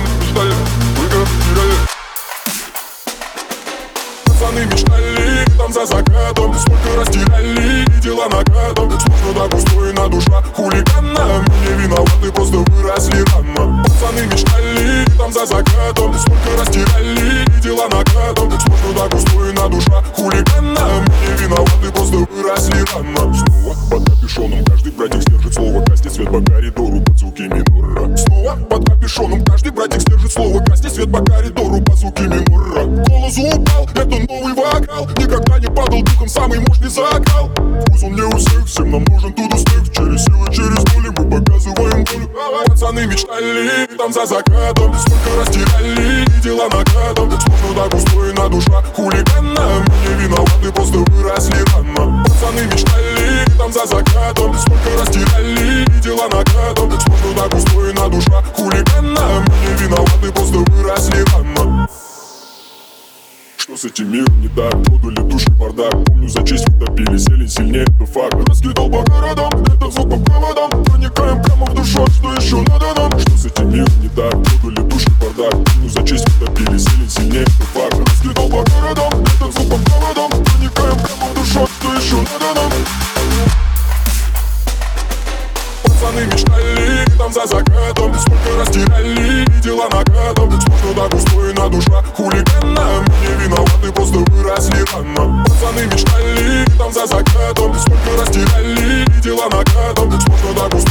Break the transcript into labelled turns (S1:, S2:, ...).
S1: мечтали, только теряли. Пацаны мечтали, там за закатом, сколько растеряли, и дела накатом. Сложно так устроена душа хулигана, мы не виноваты, просто выросли рано. Пацаны мечтали, там за закатом, сколько растеряли, и дела накатом. Сложно так устроена душа хулигана, мы не виноваты, просто выросли рано. Снова под капюшоном каждый братик сдержит слово, гаснет свет по коридору под звуки минора. Снова под капюшоном каждый братик сдержит слово, гаснет свет по коридору под звуки минора. Голос упал, это новый вокал, никогда не падал духом самый мощный закал. Пусть он не у всех, всем нам нужен тут успех. Через силы, через боли мы показываем волю. Пацаны мечтали, там за закатом, сколько растеряли, и дела накатом. Сложно так устроена душа хулигана, мы не виноваты, просто выросли рано. Пацаны мечтали, там за закатом, сколько растеряли, и дела накатом. Сложно так устроена душа хулигана, мы не виноваты, просто выросли рано. Что с этим миром не так? Продали души бардак. Помню, за честь утопили, зелень сильнее, это факт. Раскидал по городам, это звук по проводам. Проникаем прямо в душу, что еще надо нам? Что с этим миром не так? Продали души бардак. Помню, за честь утопили, зелень сильнее, это факт. Раскидал по городам, это звук по проводам. Проникаем прямо в душу, что еще надо нам? Пацаны мечтали, там за закатом, сколько растеряли, и дела накатом. Сложно так устроена душа хулигана, мы не виноваты, просто выросли рано. Пацаны мечтали, там за закатом, сколько растеряли, и дела накатом. Сложно так устроена